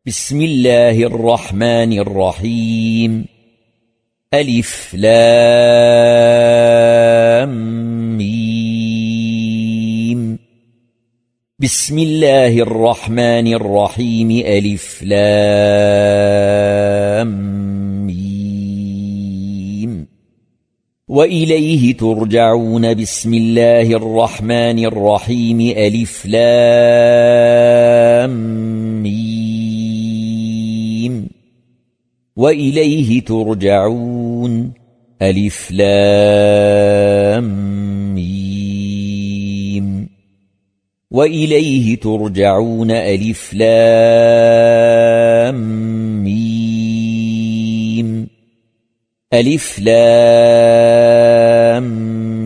بسم الله الرحمن الرحيم. ألف لام ميم. بسم الله الرحمن الرحيم. ألف لام ميم. وإليه ترجعون. بسم الله الرحمن الرحيم. ألف لام ميم. وإليه ترجعون. ألف لام ميم. وإليه ترجعون. ألف لام ميم. ألف لام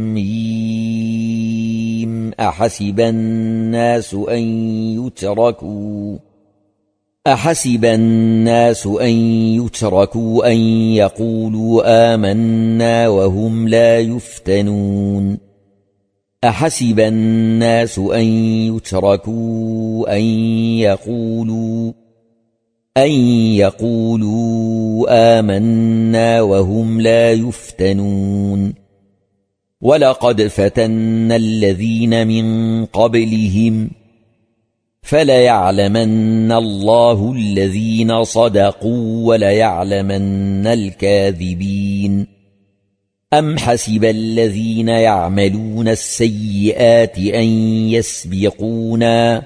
ميم. أحسب الناس أن يتركوا أن يقولوا آمنا وهم لا يفتنون. أحسب الناس أن يتركوا أن يقولوا آمنا وهم لا يفتنون. ولقد فتنا الذين من قبلهم فليعلمن الله الذين صدقوا وليعلمن الكاذبين. أم حسب الذين يعملون السيئات أن يسبقونا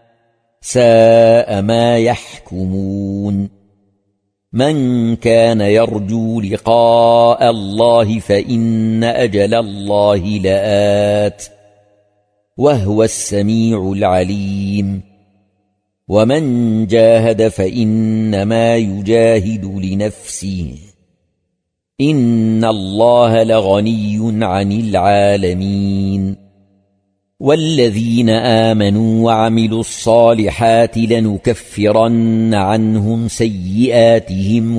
ساء ما يحكمون. من كان يرجو لقاء الله فإن أجل الله لآت وهو السميع العليم. ومن جاهد فإنما يجاهد لنفسه إن الله لغني عن العالمين. والذين آمنوا وعملوا الصالحات لنكفرن عنهم سيئاتهم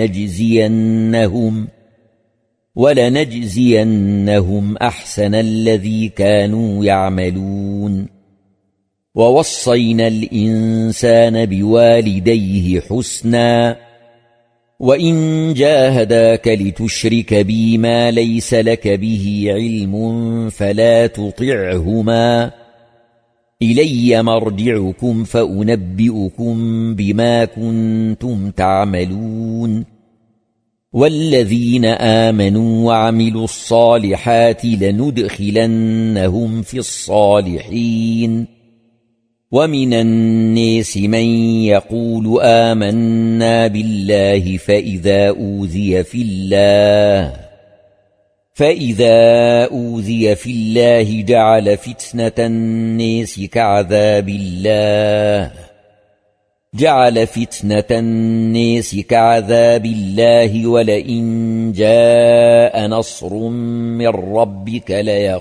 ولنجزينهم أحسن الذي كانوا يعملون. ووصينا الإنسان بوالديه حسنا وإن جاهداك لتشرك بي ما ليس لك به علم فلا تطعهما. إلي مرجعكم فأنبئكم بما كنتم تعملون. والذين آمنوا وعملوا الصالحات لندخلنهم في الصالحين. ومن الناس من يقول آمنا بالله فإذا أوذي في الله جعل فتنة الناس كعذاب الله ولئن جاء نصر من ربك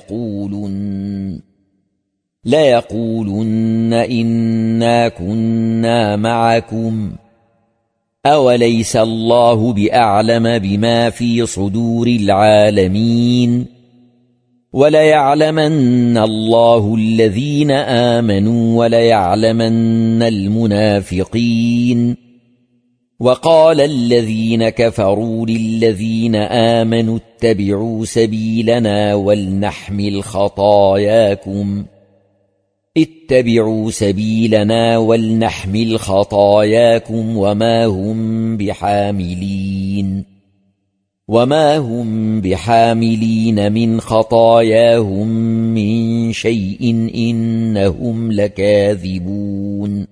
ليقولن إنا كنا معكم أوليس الله بأعلم بما في صدور العالمين. وليعلمن الله الذين آمنوا وليعلمن المنافقين. وقال الذين كفروا للذين آمنوا اتبعوا سبيلنا ولنحمل خطاياكم وما هم بحاملين من خطاياهم من شيء إنهم لكاذبون.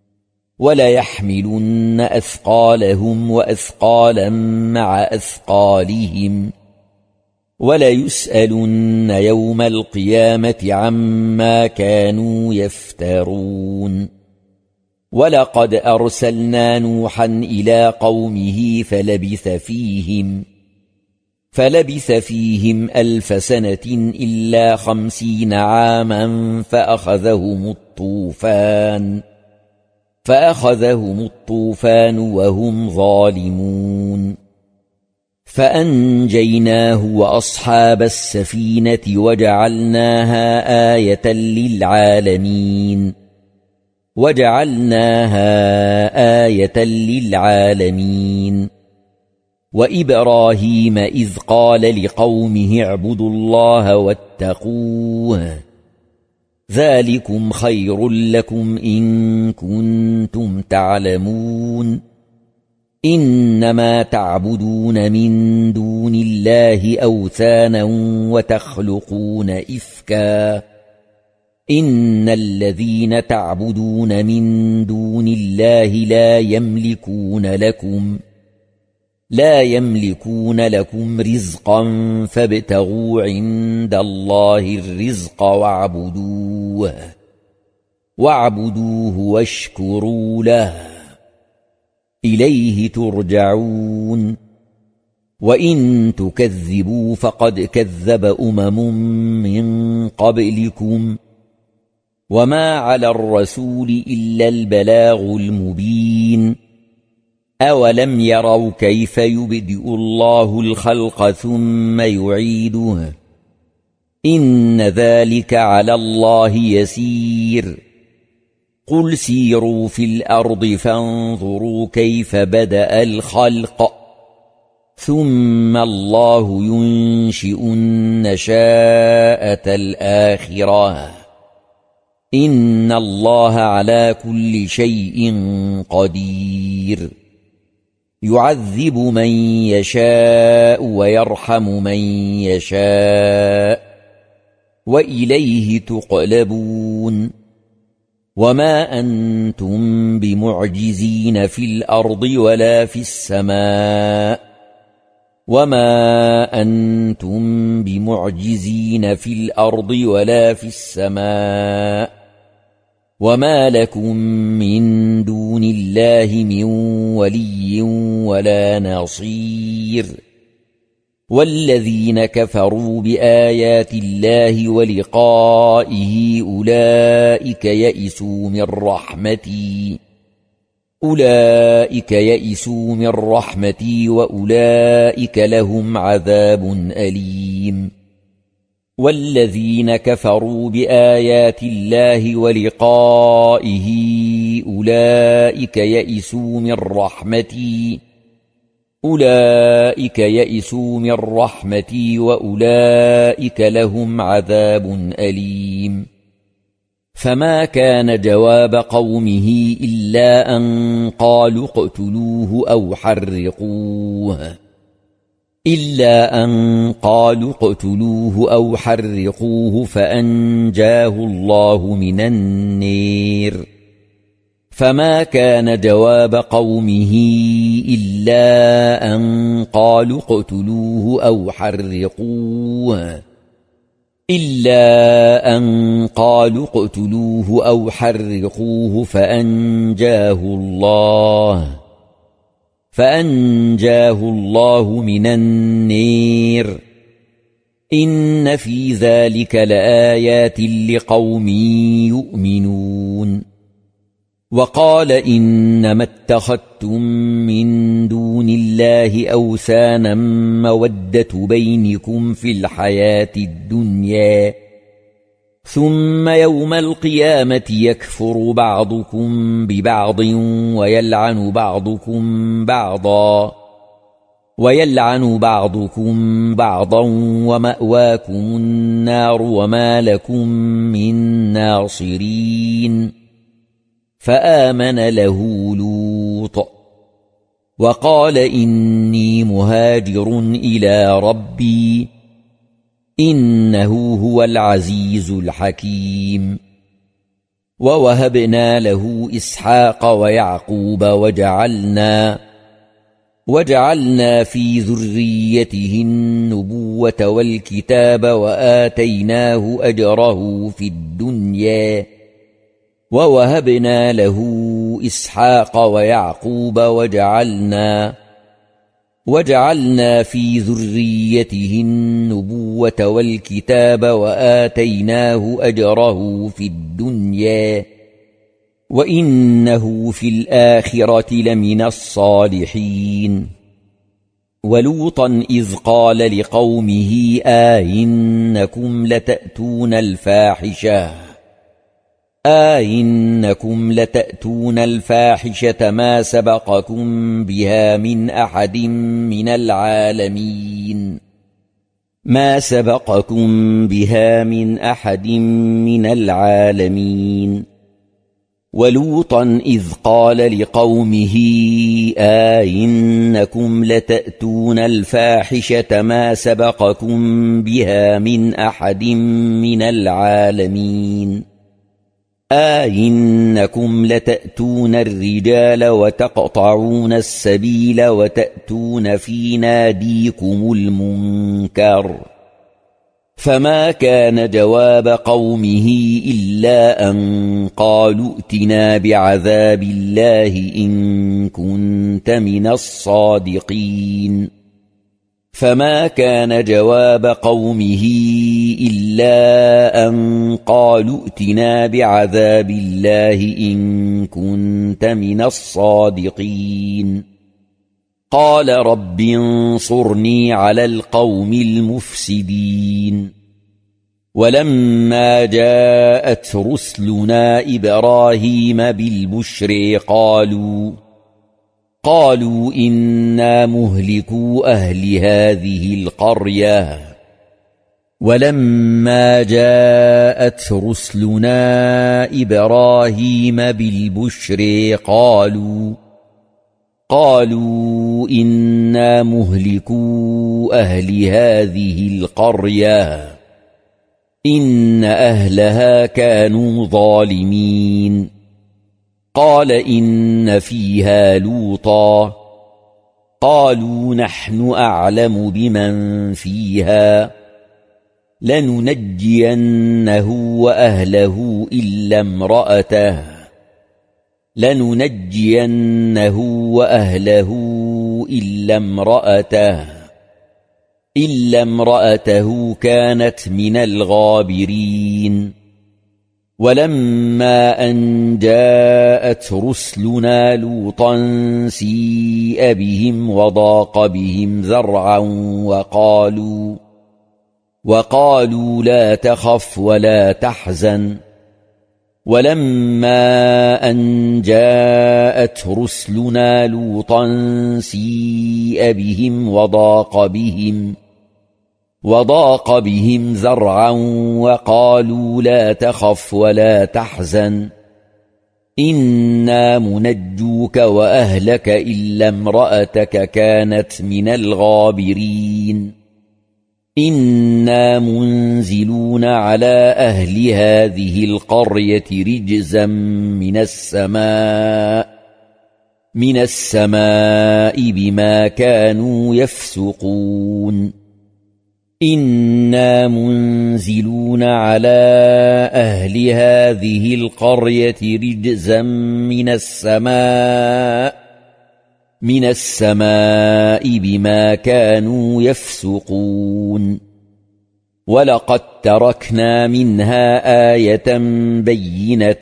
وليحملن أثقالهم وأثقالا مع أثقالهم وليسألن يوم القيامة عما كانوا يفترون. ولقد أرسلنا نوحا إلى قومه فلبث فيهم 1000 سنة إلا 50 عاما فأخذهم الطوفان وهم ظالمون. فأنجيناه وأصحاب السفينة وجعلناها آية للعالمين. وجعلناها آية للعالمين وإبراهيم إذ قال لقومه اعبدوا الله واتقوه ذلكم خير لكم إن كنتم تعلمون إنما تعبدون من دون الله أوثانا وتخلقون إفكا إن الذين تعبدون من دون الله لا يملكون لكم رزقا فابتغوا عند الله الرزق واعبدوه واشكروا له إليه ترجعون وإن تكذبوا فقد كذب من قبلكم وما على الرسول إلا البلاغ المبين أولم يروا كيف يبدئ الله الخلق ثم يعيده إن ذلك على الله يسير قل سيروا في الأرض فانظروا كيف بدأ الخلق ثم الله ينشئ النشاءة الآخرة إن الله على كل شيء قدير يعذب من يشاء ويرحم من يشاء وإليه تقلبون وما أنتم بمعجزين في الأرض ولا في السماء وما لكم من دون الله من ولي ولا نصير والذين كفروا بآيات الله ولقائه أولئك يئسوا من رحمتي وأولئك لهم عذاب أليم والذين كفروا بآيات الله ولقائه أولئك يئسوا من رحمتي وأولئك لهم عذاب أليم فما كان جواب قومه إلا أن قالوا اقتلوه أو حرقوه فأنجاه الله من النير فما كان جواب قومه إلا أن قالوا اقتلوه أو حرقوه فأنجاه الله من النير إن في ذلك لآيات لقوم يؤمنون وقال إنما اتخذتم من دون الله أوثانا مودة بينكم في الحياة الدنيا ثم يوم القيامة يكفر بعضكم ببعض ويلعن بعضكم بعضا ومأواكم النار وما لكم من ناصرين فآمن له لوط وقال إني مهاجر إلى ربي إنه هو العزيز الحكيم ووهبنا له إسحاق ويعقوب وجعلنا في ذريته النبوة والكتاب وآتيناه أجره في الدنيا ووهبنا له إسحاق ويعقوب وجعلنا في ذريته النبوة والكتاب وآتيناه أجره في الدنيا وإنه في الآخرة لمن الصالحين ولوطا إذ قال لقومه إنكم لتأتون الفاحشة إنكم لتأتون الفاحشة ما سبقكم بها من أحد من العالمين ما سبقكم بها من أحد من العالمين ولوطا إذ قال لقومه إنكم لتأتون الفاحشة ما سبقكم بها من أحد من العالمين إنكم لتأتون الرجال وتقطعون السبيل وتأتون في ناديكم المنكر فما كان جواب قومه إلا أن قالوا ائتنا بعذاب الله إن كنت من الصادقين فما كان جواب قومه إلا أن قالوا ائتنا بعذاب الله إن كنت من الصادقين قال رب انصرني على القوم المفسدين ولما جاءت رسلنا إبراهيم بالبشر قالوا إنا مهلكو أهل هذه القرية ولما جاءت رسلنا إبراهيم بالبشر قالوا إنا مهلكو أهل هذه القرية إن أهلها كانوا ظالمين قال إن فيها لوطا قالوا نحن أعلم بمن فيها لننجينه وأهله إلا امرأته كانت من الغابرين ولما أن جاءت رسلنا لوطا سيء بهم وضاق بهم ذرعا وقالوا لا تخف ولا تحزن ولما أن جاءت رسلنا لوطا سيء بهم وضاق بهم ذرعا وقالوا لا تخف ولا تحزن إنا منجوك وأهلك إلا امرأتك كانت من الغابرين إنا منزلون على أهل هذه القرية رجزا من السماء بما كانوا يفسقون إنا منزلون على أهل هذه القرية رجزا من السماء بما كانوا يفسقون ولقد تركنا منها آية بينة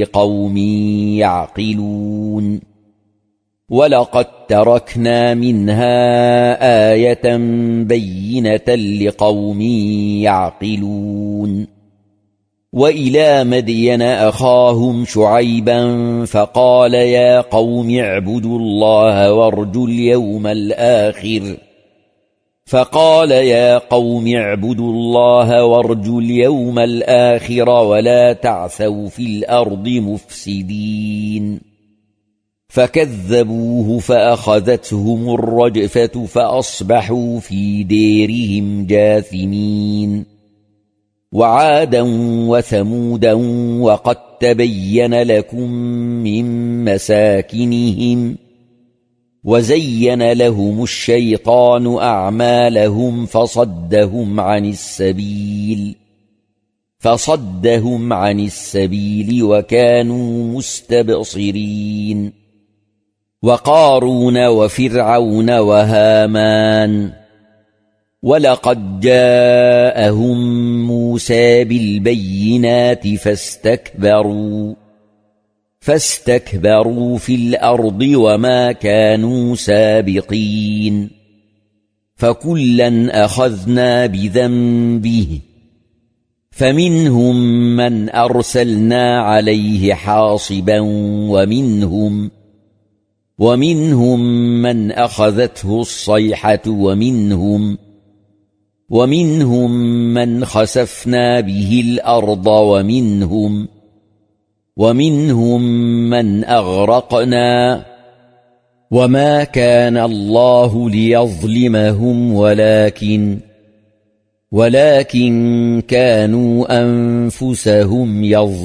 لقوم يعقلون وإلى مدين أخاهم شعيبا فقال يا قوم اعبدوا الله وارجوا اليوم الآخر ولا تعثوا في الأرض مفسدين فكذبوه فأخذتهم الرجفة فأصبحوا في ديرهم جاثمين وعادا وثمودا وقد تبين لكم من مساكنهم وزين لهم الشيطان أعمالهم فصدهم عن السبيل وكانوا مستبصرين وقارون وفرعون وهامان ولقد جاءهم موسى بالبينات فاستكبروا في الأرض وما كانوا سابقين فكلا أخذنا بذنبه فمنهم من أرسلنا عليه حاصبا ومنهم من أخذته الصيحة ومنهم من خسفنا به الأرض ومنهم من أغرقنا وما كان الله ليظلمهم ولكن كانوا أنفسهم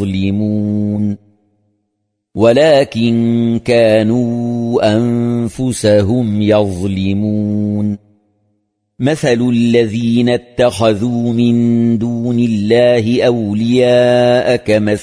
يظلمون مثل الذين اتخذوا من دون الله أولياء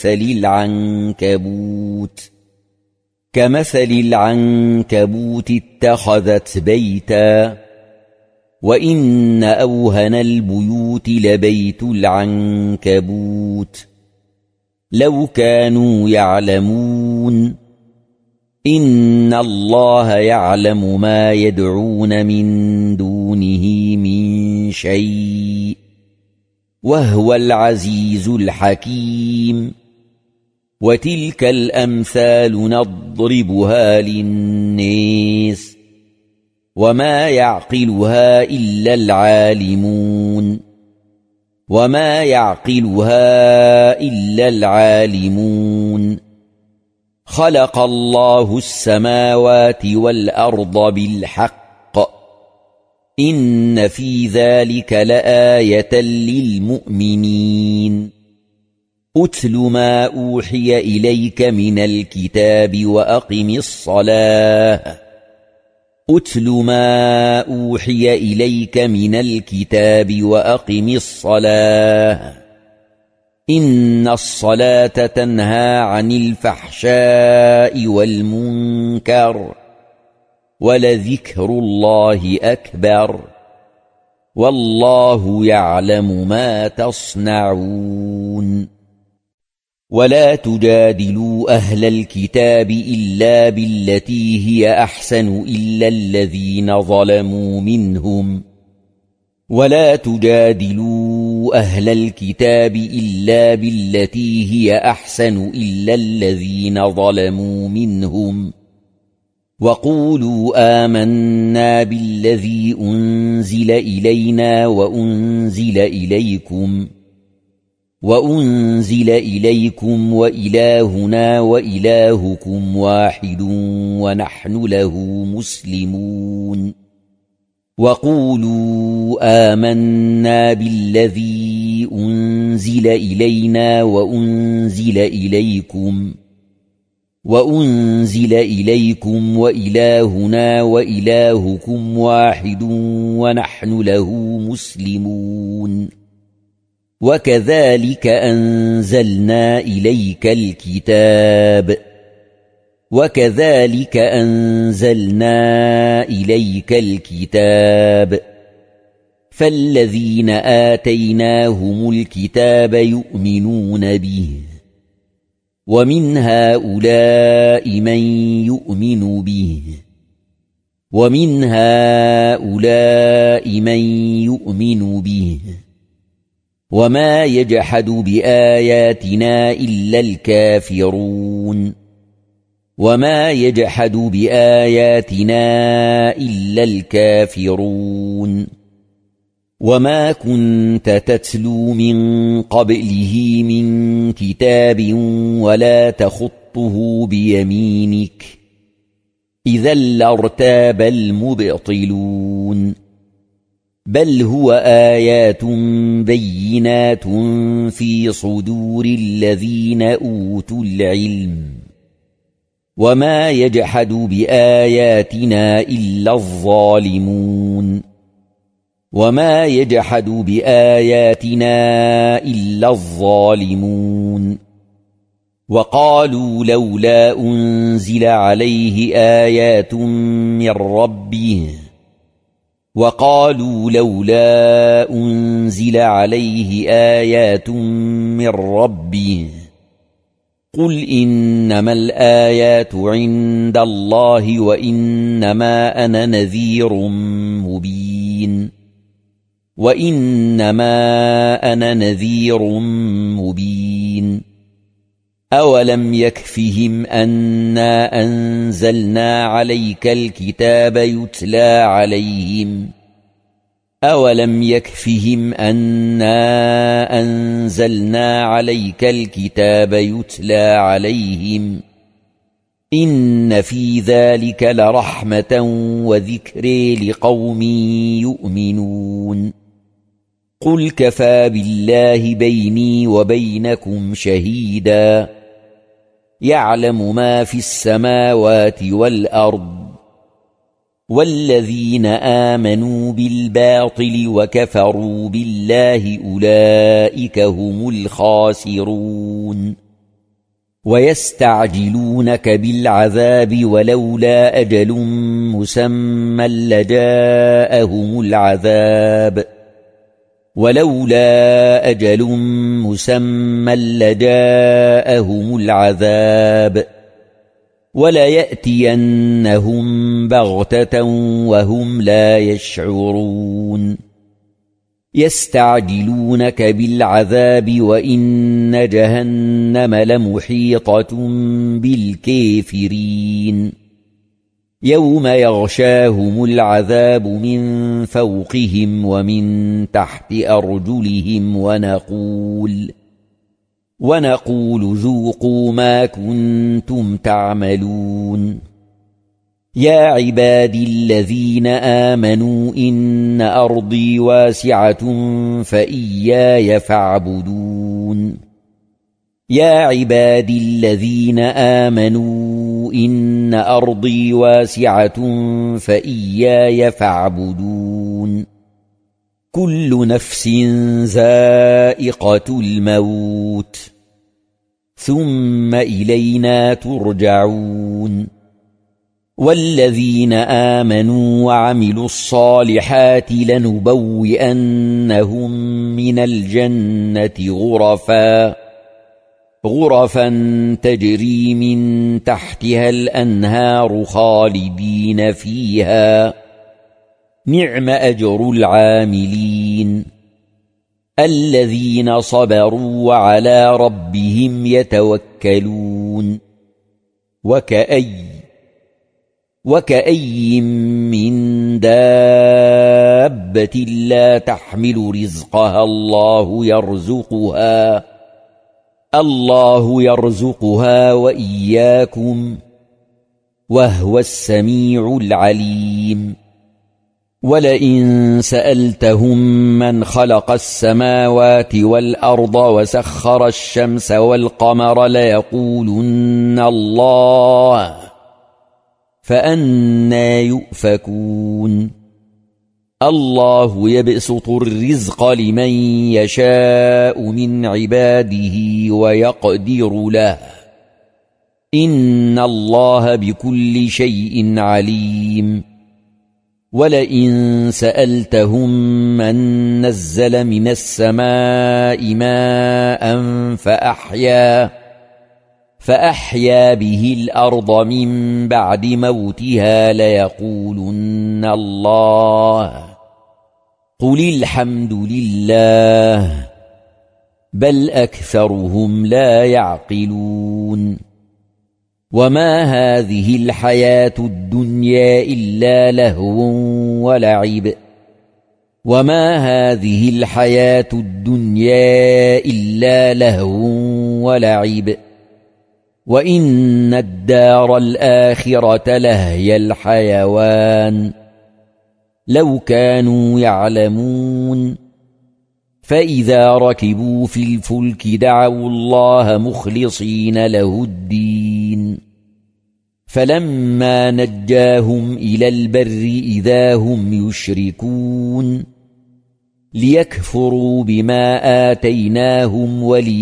كمثل العنكبوت اتخذت بيتا وإن أوهن البيوت لبيت العنكبوت لو كانوا يعلمون إن الله يعلم ما يدعون من دونه من شيء وهو العزيز الحكيم وتلك الأمثال نضربها للناس وما يعقلها إلا العالمون خلق الله السماوات والأرض بالحق إن في ذلك لآية للمؤمنين أتل ما أوحي إليك من الكتاب وأقم الصلاة إن الصلاة تنهى عن الفحشاء والمنكر ولذكر الله أكبر والله يعلم ما تصنعون ولا تجادلوا أهل الكتاب إلا بالتي هي أحسن إلا الذين ظلموا منهم وقولوا آمنا بالذي أنزل إلينا وأنزل إليكم وإلهنا وإلهكم واحد ونحن له مسلمون وقولوا آمنا بالذي أنزل إلينا وأنزل إليكم وإلهنا وإلهكم واحد ونحن له مسلمون وكذلك أنزلنا إليك الكتاب فالذين آتيناهم الكتاب يؤمنون به ومن هؤلاء من يؤمن به وما يجحد بآياتنا إلا الكافرون وما كنت تتلو من قبله من كتاب ولا تخطه بيمينك إذا لارتاب المبطلون بل هو آيات بينات في صدور الذين أوتوا العلم وما يجحد بآياتنا إلا الظالمون وقالوا لولا أنزل عليه آيات من ربه قل إنما الآيات عند الله وإنما أنا نذير مبين وإنما أنا نذير مبين أولم يكفهم أنا أنزلنا عليك الكتاب يتلى عليهم أولم يكفهم أنا أنزلنا عليك الكتاب يتلى عليهم إن في ذلك لرحمة وذكر لقوم يؤمنون قل كفى بالله بيني وبينكم شهيدا يعلم ما في السماوات والأرض والذين آمنوا بالباطل وكفروا بالله أولئك هم الخاسرون ويستعجلونك بالعذاب ولولا أجل مسمى لجاءهم العذاب وليأتينهم بغتة وهم لا يشعرون يستعجلونك بالعذاب وإن جهنم لمحيطة بالكافرين يوم يغشاهم العذاب من فوقهم ومن تحت أرجلهم ونقول ذوقوا ما كنتم تعملون يا عبادي الذين آمنوا إن أرضي واسعة فإياي فاعبدون يا عبادي الذين آمنوا إن أرضي واسعة فإياي فاعبدون كل نفس ذائقة الموت ثم إلينا ترجعون والذين آمنوا وعملوا الصالحات لنبوئنهم من الجنة غرفا تجري من تحتها الأنهار خالدين فيها نعم أجر العاملين الذين صبروا وعلى ربهم يتوكلون وكأي من دابة لا تحمل رزقها الله يرزقها وإياكم وهو السميع العليم ولئن سألتهم من خلق السماوات والأرض وسخر الشمس والقمر ليقولن الله فأنى يؤفكون الله يبسط الرزق لمن يشاء من عباده ويقدر له إن الله بكل شيء عليم ولئن سألتهم من نزل من السماء ماء فأحيا به الأرض من بعد موتها ليقولن الله قل الحمد لله بل أكثرهم لا يعقلون وما هذه الحياة الدنيا إلا لهو ولعب وإن الدار الآخرة لهي الحيوان لو كانوا يعلمون فإذا ركبوا في الفلك دعوا الله مخلصين له الدين فلما نجاهم إلى البر إذا هم يشركون ليكفروا بما آتيناهم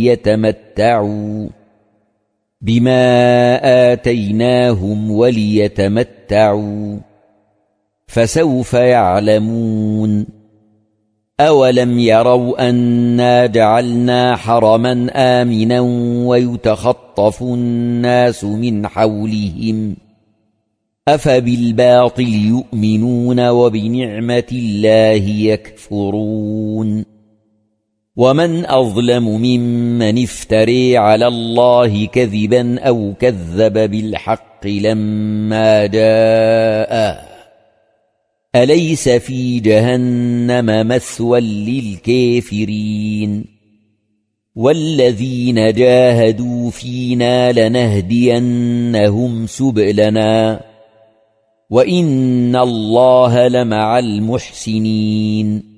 وليتمتعوا فسوف يعلمون أولم يروا أنا جعلنا حرما آمنا ويتخطف الناس من حولهم أفبالباطل يؤمنون وبنعمة الله يكفرون ومن أظلم ممن افتري على الله كذبا أو كذب بالحق لما جاءه أليس في جهنم مثوى للكافرين والذين جاهدوا فينا لنهدينهم سبلنا وإن الله لمع المحسنين